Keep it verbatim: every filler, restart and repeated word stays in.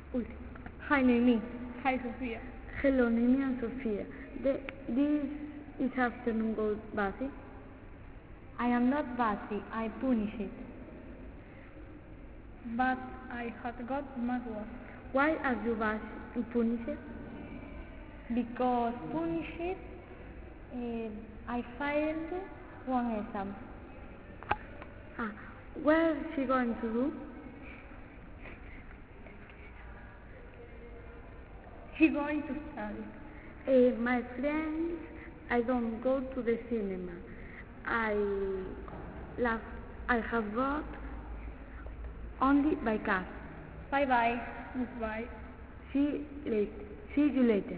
Uy. Hi, Noemi. Hi, Sophia. Hello, Noemi and Sophia. The, this is afternoon goes Basi. I am not Basi, I punish it. But I have got mad work. Why are you Basi and punish it? Because punish it, uh, I failed one exam. Ah, what is she going to do? He going to study. Uh, my friends, I don't go to the cinema. I love, I have got only by car. Bye bye. Goodbye. See, late. See you later.